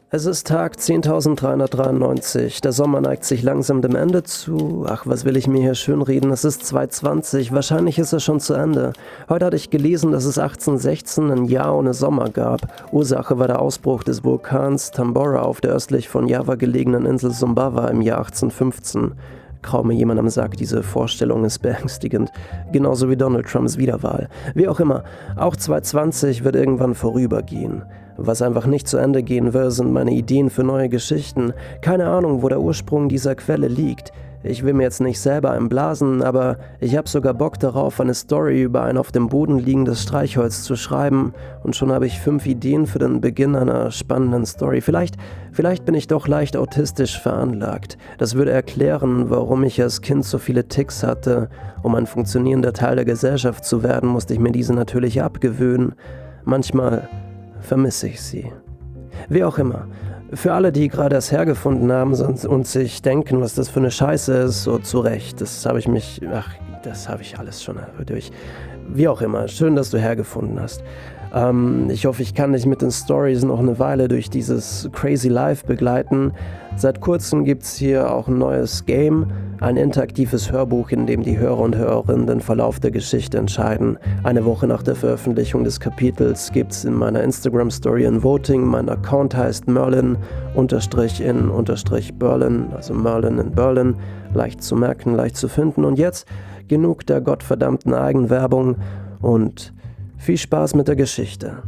Es ist Tag 10.393. Der Sommer neigt sich langsam dem Ende zu. Ach, was will ich mir hier schönreden? Es ist 2020. Wahrscheinlich ist er schon zu Ende. Heute hatte ich gelesen, dass es 1816 ein Jahr ohne Sommer gab. Ursache war der Ausbruch des Vulkans Tambora auf der östlich von Java gelegenen Insel Sumbawa im Jahr 1815. Kraut mir jemand am Sack, diese Vorstellung ist beängstigend. Genauso wie Donald Trumps Wiederwahl. Wie auch immer, auch 2020 wird irgendwann vorübergehen. Was einfach nicht zu Ende gehen will, sind meine Ideen für neue Geschichten. Keine Ahnung, wo der Ursprung dieser Quelle liegt. Ich will mir jetzt nicht selber einblasen, aber ich habe sogar Bock darauf, eine Story über ein auf dem Boden liegendes Streichholz zu schreiben. Und schon habe ich 5 Ideen für den Beginn einer spannenden Story. Vielleicht bin ich doch leicht autistisch veranlagt. Das würde erklären, warum ich als Kind so viele Tics hatte. Um ein funktionierender Teil der Gesellschaft zu werden, musste ich mir diese natürlich abgewöhnen. Manchmal vermisse ich sie. Wie auch immer. Für alle, die gerade erst hergefunden haben und sich denken, was das für eine Scheiße ist, so zu Recht. Das habe ich alles schon durch. Wie auch immer, schön, dass du hergefunden hast. Ich hoffe, ich kann dich mit den Stories noch eine Weile durch dieses Crazy Life begleiten. Seit kurzem gibt es hier auch ein neues Game, ein interaktives Hörbuch, in dem die Hörer und Hörerinnen den Verlauf der Geschichte entscheiden. Eine Woche nach der Veröffentlichung des Kapitels gibt es in meiner Instagram-Story ein Voting. Mein Account heißt Merlin_in_Berlin, also Merlin in Berlin. Leicht zu merken, leicht zu finden. Und jetzt genug der gottverdammten Eigenwerbung und viel Spaß mit der Geschichte.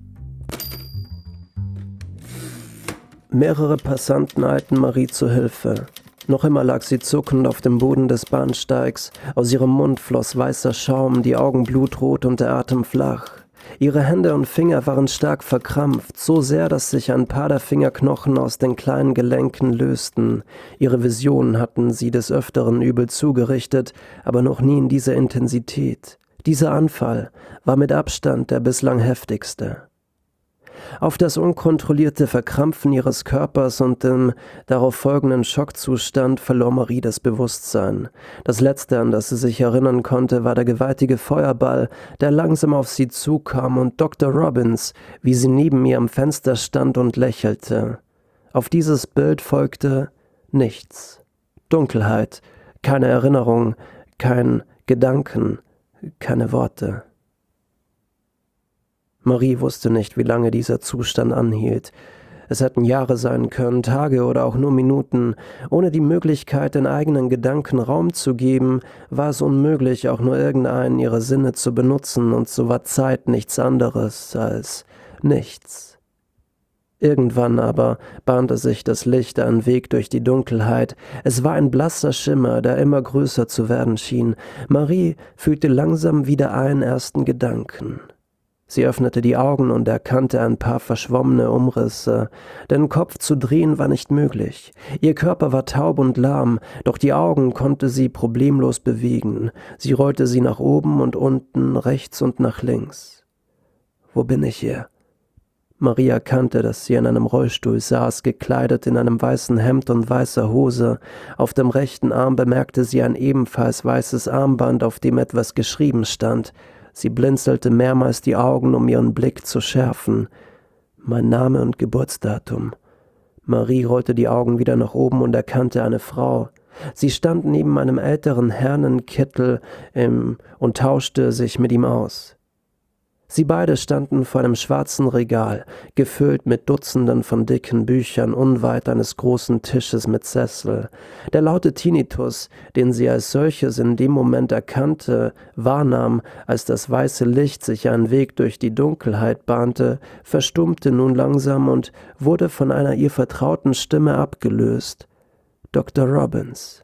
Mehrere Passanten eilten Marie zu Hilfe. Noch immer lag sie zuckend auf dem Boden des Bahnsteigs. Aus ihrem Mund floss weißer Schaum, die Augen blutrot und der Atem flach. Ihre Hände und Finger waren stark verkrampft, so sehr, dass sich ein paar der Fingerknochen aus den kleinen Gelenken lösten. Ihre Visionen hatten sie des Öfteren übel zugerichtet, aber noch nie in dieser Intensität. Dieser Anfall war mit Abstand der bislang heftigste. Auf das unkontrollierte Verkrampfen ihres Körpers und dem darauf folgenden Schockzustand verlor Marie das Bewusstsein. Das Letzte, an das sie sich erinnern konnte, war der gewaltige Feuerball, der langsam auf sie zukam, und Dr. Robbins, wie sie neben ihr am Fenster stand und lächelte. Auf dieses Bild folgte nichts. Dunkelheit, keine Erinnerung, kein Gedanken, keine Worte. Marie wusste nicht, wie lange dieser Zustand anhielt. Es hätten Jahre sein können, Tage oder auch nur Minuten. Ohne die Möglichkeit, den eigenen Gedanken Raum zu geben, war es unmöglich, auch nur irgendeinen ihrer Sinne zu benutzen, und so war Zeit nichts anderes als nichts. Irgendwann aber bahnte sich das Licht einen Weg durch die Dunkelheit. Es war ein blasser Schimmer, der immer größer zu werden schien. Marie fühlte langsam wieder einen ersten Gedanken. Sie öffnete die Augen und erkannte ein paar verschwommene Umrisse. Den Kopf zu drehen war nicht möglich. Ihr Körper war taub und lahm, doch die Augen konnte sie problemlos bewegen. Sie rollte sie nach oben und unten, rechts und nach links. »Wo bin ich hier?« Marie erkannte, dass sie in einem Rollstuhl saß, gekleidet in einem weißen Hemd und weißer Hose. Auf dem rechten Arm bemerkte sie ein ebenfalls weißes Armband, auf dem etwas geschrieben stand. Sie blinzelte mehrmals die Augen, um ihren Blick zu schärfen. Mein Name und Geburtsdatum. Marie rollte die Augen wieder nach oben und erkannte eine Frau. Sie stand neben einem älteren Herrn in Kittel und tauschte sich mit ihm aus. Sie beide standen vor einem schwarzen Regal, gefüllt mit Dutzenden von dicken Büchern, unweit eines großen Tisches mit Sessel. Der laute Tinnitus, den sie als solches in dem Moment erkannte, wahrnahm, als das weiße Licht sich einen Weg durch die Dunkelheit bahnte, verstummte nun langsam und wurde von einer ihr vertrauten Stimme abgelöst. Dr. Robbins.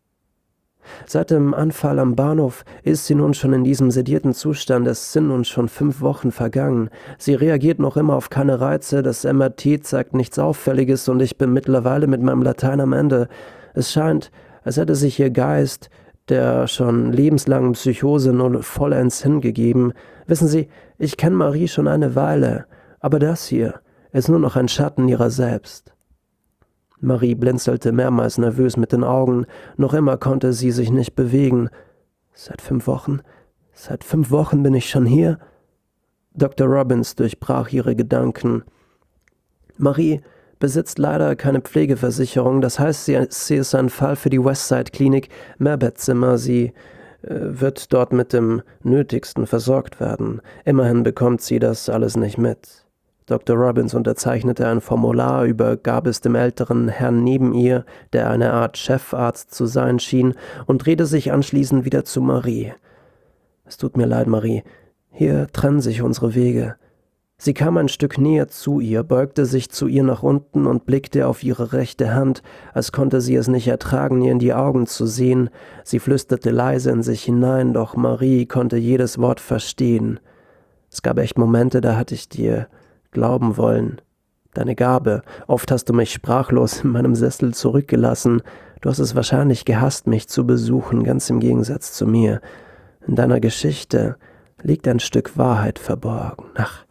Seit dem Anfall am Bahnhof ist sie nun schon in diesem sedierten Zustand. Es sind nun schon 5 Wochen vergangen. Sie reagiert noch immer auf keine Reize, das MRT zeigt nichts Auffälliges und ich bin mittlerweile mit meinem Latein am Ende. Es scheint, als hätte sich ihr Geist, der schon lebenslangen Psychose, nun vollends hingegeben. Wissen Sie, ich kenne Marie schon eine Weile, aber das hier ist nur noch ein Schatten ihrer selbst. Marie blinzelte mehrmals nervös mit den Augen, noch immer konnte sie sich nicht bewegen. Seit 5 Wochen? Seit 5 Wochen bin ich schon hier? Dr. Robbins durchbrach ihre Gedanken. Marie, besitzt leider keine Pflegeversicherung, das heißt, sie ist ein Fall für die Westside-Klinik, Mehrbettzimmer, sie wird dort mit dem Nötigsten versorgt werden. Immerhin bekommt sie das alles nicht mit. Dr. Robbins unterzeichnete ein Formular, übergab es dem älteren Herrn neben ihr, der eine Art Chefarzt zu sein schien, und drehte sich anschließend wieder zu Marie. »Es tut mir leid, Marie. Hier trennen sich unsere Wege.« Sie kam ein Stück näher zu ihr, beugte sich zu ihr nach unten und blickte auf ihre rechte Hand, als konnte sie es nicht ertragen, ihr in die Augen zu sehen. Sie flüsterte leise in sich hinein, doch Marie konnte jedes Wort verstehen. »Es gab echt Momente, da hatte ich dir glauben wollen. Deine Gabe. Oft hast du mich sprachlos in meinem Sessel zurückgelassen. Du hast es wahrscheinlich gehasst, mich zu besuchen, ganz im Gegensatz zu mir. In deiner Geschichte liegt ein Stück Wahrheit verborgen. Ach,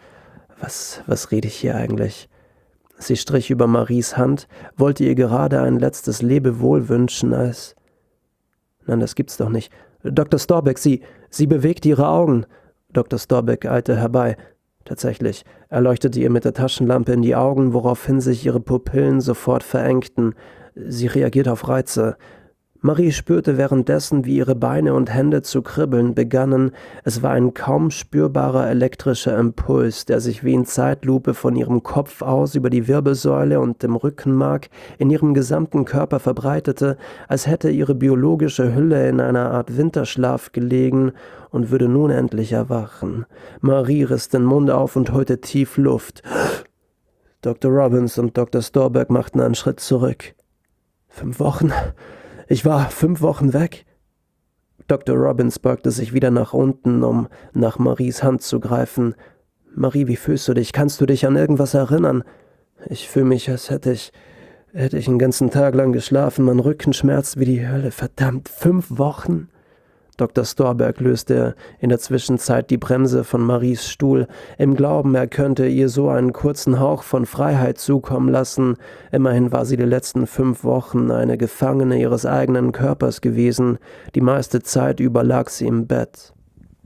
was rede ich hier eigentlich?« Sie strich über Maries Hand, wollte ihr gerade ein letztes Lebewohl wünschen, als... »Nein, das gibt's doch nicht. Dr. Storbeck, Sie bewegt Ihre Augen.« Dr. Storbeck eilte herbei. Tatsächlich, er leuchtete ihr mit der Taschenlampe in die Augen, woraufhin sich ihre Pupillen sofort verengten. Sie reagierte auf Reize. Marie spürte währenddessen, wie ihre Beine und Hände zu kribbeln begannen. Es war ein kaum spürbarer elektrischer Impuls, der sich wie in Zeitlupe von ihrem Kopf aus über die Wirbelsäule und dem Rückenmark in ihrem gesamten Körper verbreitete, als hätte ihre biologische Hülle in einer Art Winterschlaf gelegen und würde nun endlich erwachen. Marie riss den Mund auf und holte tief Luft. Dr. Robbins und Dr. Storbeck machten einen Schritt zurück. 5 Wochen? Ich war 5 Wochen weg. Dr. Robbins beugte sich wieder nach unten, um nach Maries Hand zu greifen. »Marie, wie fühlst du dich? Kannst du dich an irgendwas erinnern?« »Ich fühle mich, als hätte ich einen ganzen Tag lang geschlafen. Mein Rücken schmerzt wie die Hölle. Verdammt, 5 Wochen?« Dr. Storbeck löste in der Zwischenzeit die Bremse von Maries Stuhl, im Glauben, er könnte ihr so einen kurzen Hauch von Freiheit zukommen lassen. Immerhin war sie die letzten 5 Wochen eine Gefangene ihres eigenen Körpers gewesen. Die meiste Zeit über lag sie im Bett.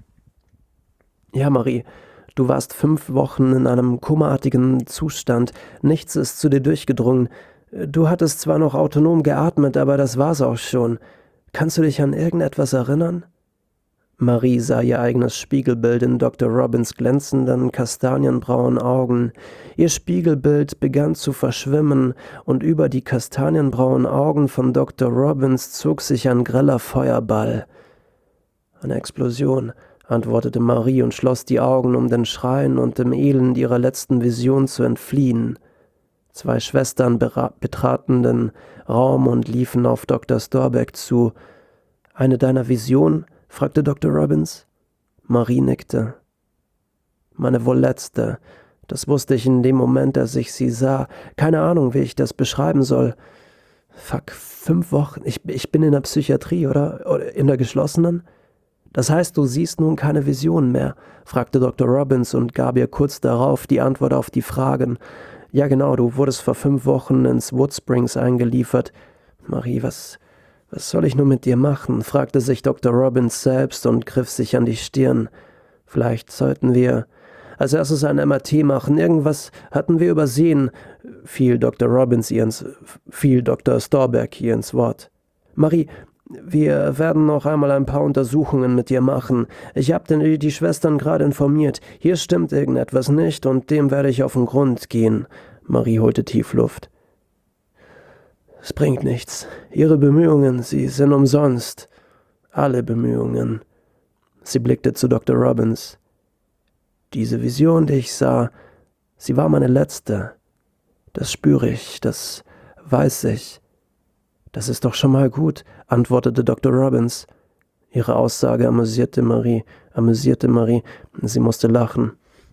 »Ja, Marie, du warst 5 Wochen in einem komaartigen Zustand. Nichts ist zu dir durchgedrungen. Du hattest zwar noch autonom geatmet, aber das war's auch schon. Kannst du dich an irgendetwas erinnern?« Marie sah ihr eigenes Spiegelbild in Dr. Robbins glänzenden, kastanienbraunen Augen. Ihr Spiegelbild begann zu verschwimmen, und über die kastanienbraunen Augen von Dr. Robbins zog sich ein greller Feuerball. »Eine Explosion«, antwortete Marie und schloss die Augen, um den Schreien und dem Elend ihrer letzten Vision zu entfliehen. 2 Schwestern betraten den Raum und liefen auf Dr. Storbeck zu. »Eine deiner Visionen?« fragte Dr. Robbins. Marie nickte. »Meine wohl letzte. Das wusste ich in dem Moment, als ich sie sah. Keine Ahnung, wie ich das beschreiben soll. Fuck, 5 Wochen? Ich bin in der Psychiatrie, oder? Oder in der geschlossenen?« »Das heißt, du siehst nun keine Visionen mehr?« fragte Dr. Robbins und gab ihr kurz darauf die Antwort auf die Fragen. »Ja genau, du wurdest vor 5 Wochen ins Woodsprings eingeliefert.« »Marie, was soll ich nur mit dir machen?« fragte sich Dr. Robbins selbst und griff sich an die Stirn. »Vielleicht sollten wir als erstes ein MRT machen. Irgendwas hatten wir übersehen«, fiel Dr. Storbeck ihr ins Wort. »Marie, wir werden noch einmal ein paar Untersuchungen mit dir machen. Ich habe die Schwestern gerade informiert. Hier stimmt irgendetwas nicht und dem werde ich auf den Grund gehen.« Marie holte tief Luft. »Es bringt nichts. Ihre Bemühungen, sie sind umsonst. Alle Bemühungen.« Sie blickte zu Dr. Robbins. »Diese Vision, die ich sah, sie war meine letzte. Das spüre ich, das weiß ich.« »Das ist doch schon mal gut«, antwortete Dr. Robbins. Ihre Aussage amüsierte Marie. Sie musste lachen.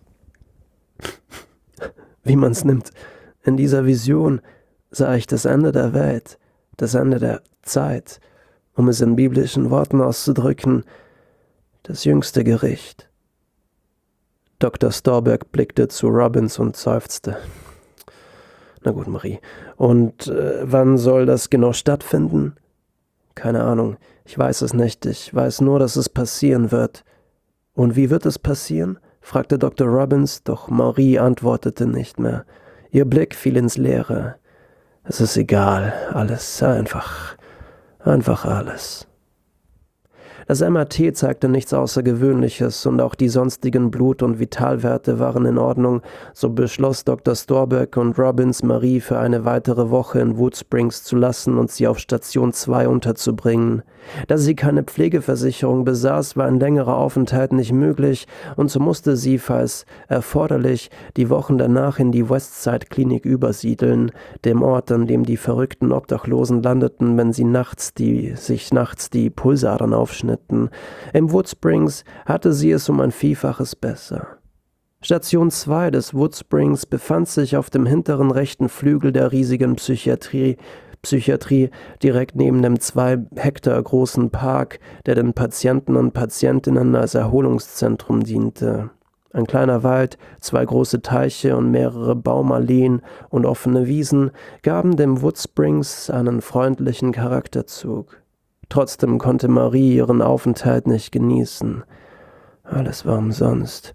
»Wie man's nimmt. In dieser Vision sah ich das Ende der Welt, das Ende der Zeit, um es in biblischen Worten auszudrücken, das jüngste Gericht.« Dr. Storbeck blickte zu Robbins und seufzte. »Na gut, Marie. Und wann soll das genau stattfinden?« »Keine Ahnung. Ich weiß es nicht. Ich weiß nur, dass es passieren wird.« »Und wie wird es passieren?« fragte Dr. Robbins, doch Marie antwortete nicht mehr. Ihr Blick fiel ins Leere. »Es ist egal, alles, einfach alles.« Das MRT zeigte nichts Außergewöhnliches und auch die sonstigen Blut- und Vitalwerte waren in Ordnung, so beschloss Dr. Storbeck und Robbins, Marie für eine weitere Woche in Woodsprings zu lassen und sie auf Station 2 unterzubringen. Da sie keine Pflegeversicherung besaß, war ein längerer Aufenthalt nicht möglich und so musste sie, falls erforderlich, die Wochen danach in die Westside-Klinik übersiedeln, dem Ort, an dem die verrückten Obdachlosen landeten, wenn sie sich nachts die Pulsadern aufschnitten. Im Woodsprings hatte sie es um ein Vielfaches besser. Station 2 des Woodsprings befand sich auf dem hinteren rechten Flügel der riesigen Psychiatrie, direkt neben dem 2 Hektar großen Park, der den Patienten und Patientinnen als Erholungszentrum diente. Ein kleiner Wald, 2 große Teiche und mehrere Baumalleen und offene Wiesen gaben dem Woodsprings einen freundlichen Charakterzug. Trotzdem konnte Marie ihren Aufenthalt nicht genießen. Alles war umsonst,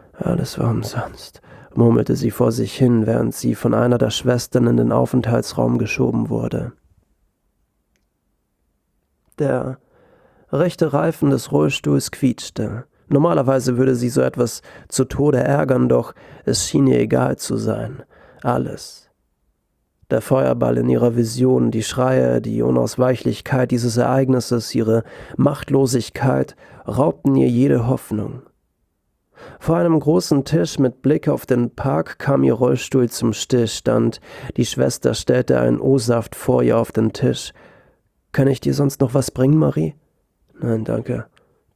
murmelte sie vor sich hin, während sie von einer der Schwestern in den Aufenthaltsraum geschoben wurde. Der rechte Reifen des Rollstuhls quietschte. Normalerweise würde sie so etwas zu Tode ärgern, doch es schien ihr egal zu sein. Alles. Der Feuerball in ihrer Vision, die Schreie, die Unausweichlichkeit dieses Ereignisses, ihre Machtlosigkeit raubten ihr jede Hoffnung. Vor einem großen Tisch mit Blick auf den Park kam ihr Rollstuhl zum Stillstand. Die Schwester stellte einen O-Saft vor ihr auf den Tisch. »Kann ich dir sonst noch was bringen, Marie?« »Nein, danke.«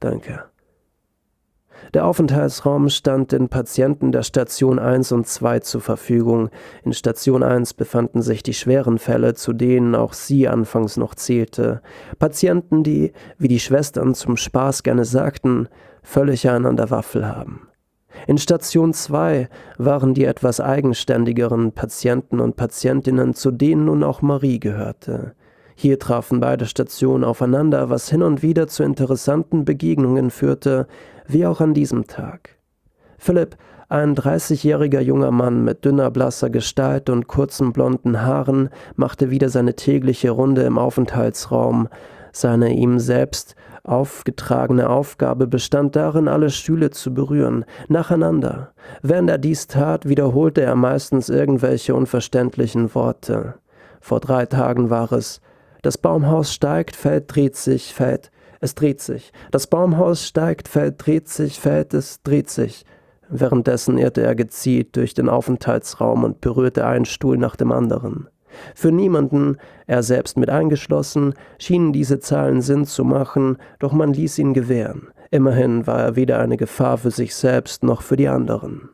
Der Aufenthaltsraum stand den Patienten der Station 1 und 2 zur Verfügung. In Station 1 befanden sich die schweren Fälle, zu denen auch sie anfangs noch zählte. Patienten, die, wie die Schwestern zum Spaß gerne sagten, völlig einen an der Waffel haben. In Station 2 waren die etwas eigenständigeren Patienten und Patientinnen, zu denen nun auch Marie gehörte. Hier trafen beide Stationen aufeinander, was hin und wieder zu interessanten Begegnungen führte, wie auch an diesem Tag. Philipp, ein 30-jähriger junger Mann mit dünner, blasser Gestalt und kurzen blonden Haaren, machte wieder seine tägliche Runde im Aufenthaltsraum. Seine ihm selbst aufgetragene Aufgabe bestand darin, alle Stühle zu berühren, nacheinander. Während er dies tat, wiederholte er meistens irgendwelche unverständlichen Worte. Vor 3 Tagen war es: Das Baumhaus steigt, fällt, dreht sich, fällt, es dreht sich. Das Baumhaus steigt, fällt, dreht sich, fällt, es dreht sich. Währenddessen irrte er gezielt durch den Aufenthaltsraum und berührte einen Stuhl nach dem anderen. Für niemanden, er selbst mit eingeschlossen, schienen diese Zahlen Sinn zu machen, doch man ließ ihn gewähren. Immerhin war er weder eine Gefahr für sich selbst noch für die anderen.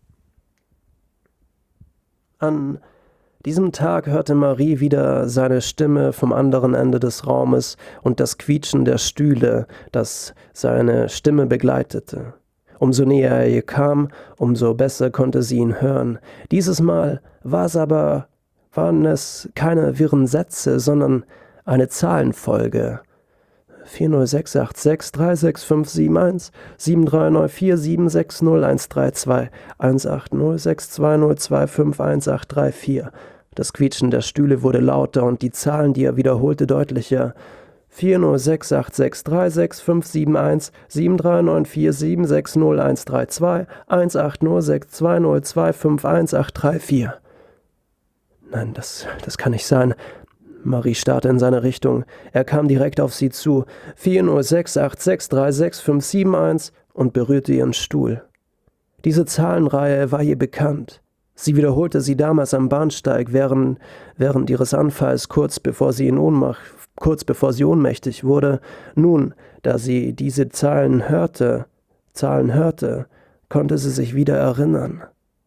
An diesem Tag hörte Marie wieder seine Stimme vom anderen Ende des Raumes und das Quietschen der Stühle, das seine Stimme begleitete. Umso näher er ihr kam, umso besser konnte sie ihn hören. Dieses Mal waren es keine wirren Sätze, sondern eine Zahlenfolge. 40686365571 7394760 132 Das Quietschen der Stühle wurde lauter und die Zahlen, die er wiederholte, deutlicher. 40686365571 7394760 132 Nein, das kann nicht sein. Marie starrte in seine Richtung. Er kam direkt auf sie zu. 40686365571 und berührte ihren Stuhl. Diese Zahlenreihe war ihr bekannt. Sie wiederholte sie damals am Bahnsteig während ihres Anfalls, kurz bevor sie ohnmächtig wurde. Nun, da sie diese Zahlen hörte, konnte sie sich wieder erinnern.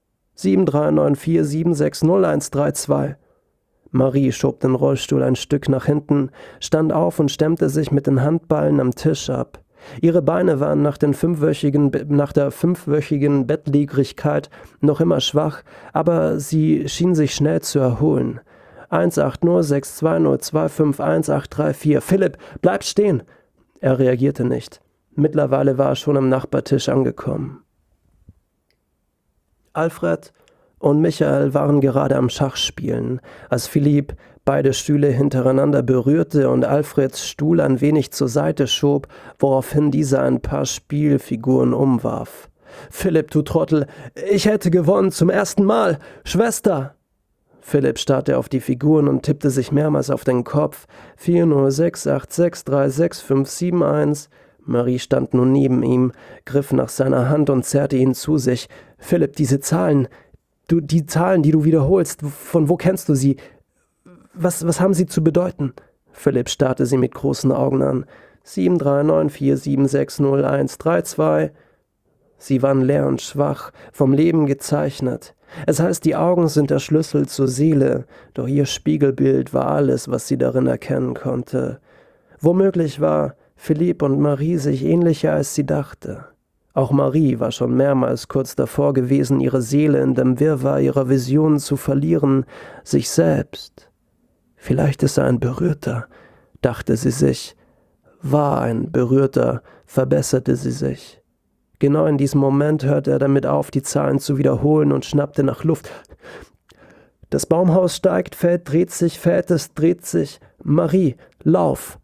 7394760 Marie schob den Rollstuhl ein Stück nach hinten, stand auf und stemmte sich mit den Handballen am Tisch ab. Ihre Beine waren nach der 5-wöchigen Bettlägerigkeit noch immer schwach, aber sie schien sich schnell zu erholen. 18062025134. Philipp, bleib stehen! Er reagierte nicht. Mittlerweile war er schon am Nachbartisch angekommen. Alfred, und Michael waren gerade am Schachspielen, als Philipp beide Stühle hintereinander berührte und Alfreds Stuhl ein wenig zur Seite schob, woraufhin dieser ein paar Spielfiguren umwarf. »Philipp, du Trottel, ich hätte gewonnen, zum ersten Mal! Schwester!« Philipp starrte auf die Figuren und tippte sich mehrmals auf den Kopf. 40686366571. Marie stand nun neben ihm, griff nach seiner Hand und zerrte ihn zu sich. »Philipp, diese Zahlen, die Zahlen, die du wiederholst, von wo kennst du sie? Was haben sie zu bedeuten?« Philipp starrte sie mit großen Augen an. 73947600132. Sie waren leer und schwach, vom Leben gezeichnet. Es heißt, die Augen sind der Schlüssel zur Seele, doch ihr Spiegelbild war alles, was sie darin erkennen konnte. Womöglich war Philipp und Marie sich ähnlicher, als sie dachte. Auch Marie war schon mehrmals kurz davor gewesen, ihre Seele in dem Wirrwarr ihrer Visionen zu verlieren, sich selbst. Vielleicht ist er ein Berührter, dachte sie sich. War ein Berührter, verbesserte sie sich. Genau in diesem Moment hörte er damit auf, die Zahlen zu wiederholen und schnappte nach Luft. Das Baumhaus steigt, fällt, dreht sich, es dreht sich. Marie, lauf!